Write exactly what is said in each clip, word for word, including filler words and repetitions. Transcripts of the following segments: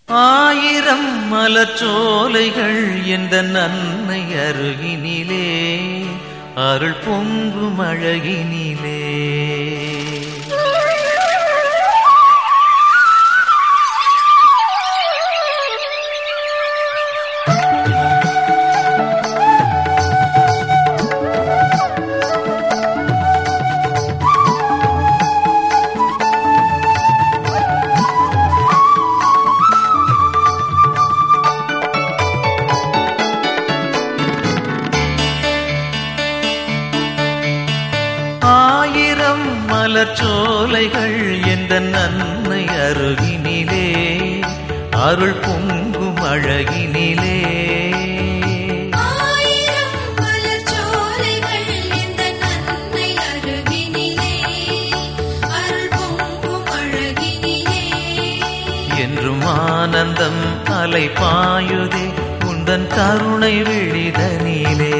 ஆயிரம் மலர்ச்சோலைகள் என்ற நன்மை அருகினிலே அருள் பொங்கும் அழகினிலே மலர்ச்சோலைகள் என்ற நன்மை அருகினிலே அருள் பொங்கும் அழகினிலே ஆயிரம் மலர்ச்சோலைகள் என்ற நன்மை அருகினிலே அருள் பொங்கும் அழகினிலே என்றும் ஆனந்தம் அலை பாயுதே உந்தன் கருணை விழிதனிலே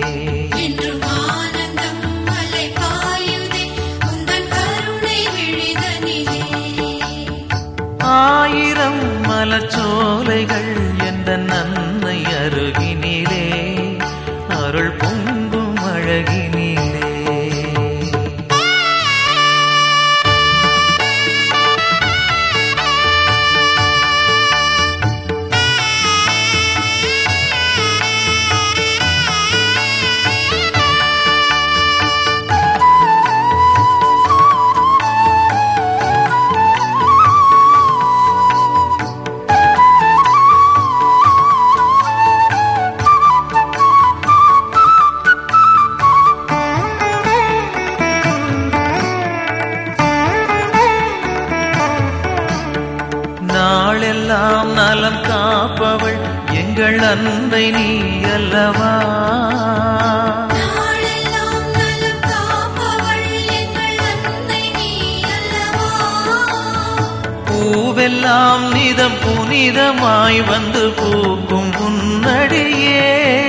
ஆயிரம் மலர்ச்சோலைகள் என்ற நன்மை அருகினிலே அருள் பொங்கும் அழகினிலே நாளெல்லாம் நலம் காப்பவள் எங்கள் அன்னை நீ அல்லவா நாளெல்லாம் நலம் காப்பவள் எங்கள் அன்னை நீ அல்லவா பூவெல்லாம் நிதம் புனிதமாய் வந்து பூக்கும் உன்னடியே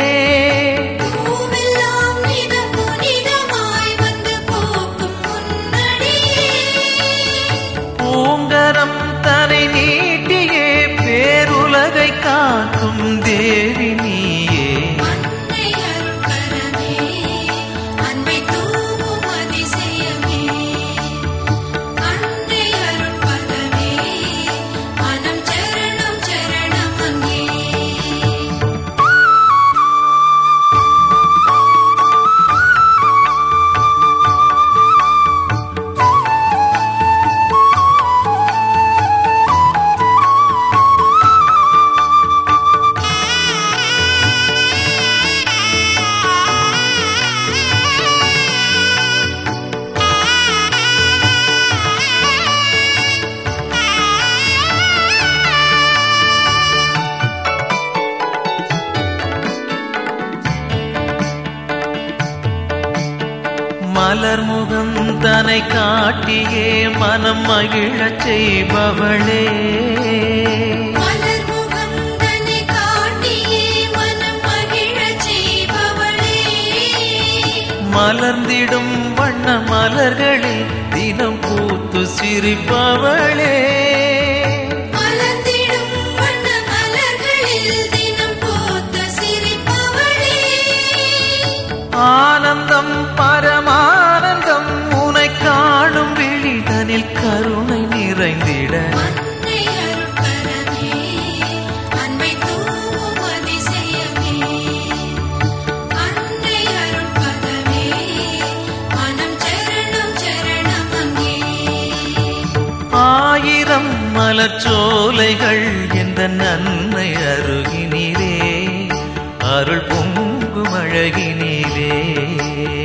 பூவெல்லாம் நிதம் புனிதமாய் வந்து பூக்கும் உன்னடியே பூங்கரம் தனை நீட்டியே பேருலகை காக்கும் தேவி நீயே அன்னை அருட்கரமே அன்பை தூவும் அதிசயமே அன்னை அருட்பதமே மனம் சரணம் சரணம் அங்கே மலர் முகம் தனை காட்டியே மனம் மகிழச் செய்பவளே மலர் முகம் தன்னை காட்டியே மனம் மகிழச் செய்பவளே மலர்ந்திடும் வண்ண மலர்களே தினம் பூத்து சிரிப்பவளே மலர்ந்திடும் வண்ண மலர்களில் தினம் பூத்து சிரிப்பவளே ஆனந்தம் பரமானந்தம் உனை காணும் விழிதனில் கருணை நிறைந்திட அன்னை அருட்கரமே அன்பை தூவும் அதிசயமே அன்னை அருட்பதமே மனம் சரணம் சரணம் அங்கே ஆயிரம் மலர்ச்சோலைகள் என்ற நன்மை அருகினிலே அருள் பொங்கும் அழகினிலே